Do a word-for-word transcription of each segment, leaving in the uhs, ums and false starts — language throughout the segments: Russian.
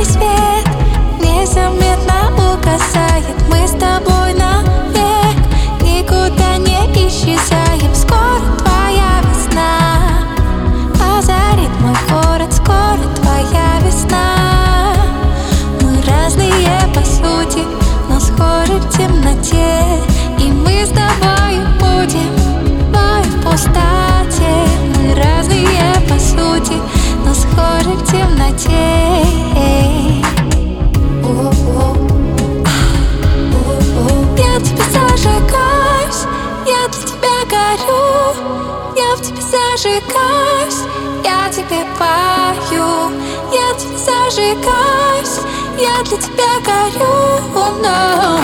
свет незаметно угасает. Мы с тобой навек никуда не исчезаем. Скоро твоя весна озарит мой город, скоро твоя весна. Мы разные по сути, но схожи в темноте. И мы с тобой будем бой в пустоте. Мы разные по сути, но схожи в темноте. Я в тебе зажигаюсь, я для тебя горю. Я в тебе зажигаюсь, я тебе пою. Я в тебе зажигаюсь, я для тебя горю. No.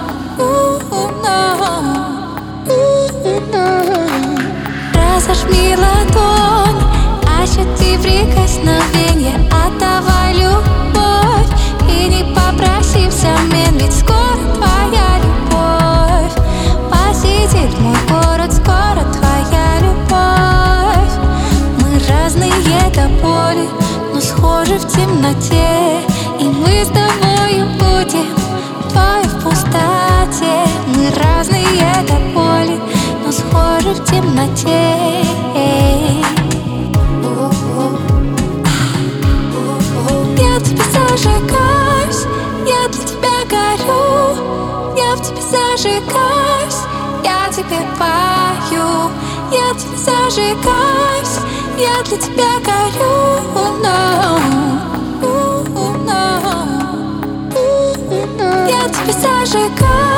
Разожми ладонь, ощути прикосновение, отдавай любовь и не попроси взамен. Ведь скоро твоя любовь посетит мой город, скоро твоя любовь. Мы разные до боли, но схожи в темноте. И мы с тобою будем бой в пустоте. Мы разные до боли, но схожи в темноте. Я в тебе зажигаюсь, я для тебя горю. Я в тебе зажигаюсь, я тебе пою. Я в тебе зажигаюсь, я для тебя горю. No. No. Я в тебе зажигаюсь.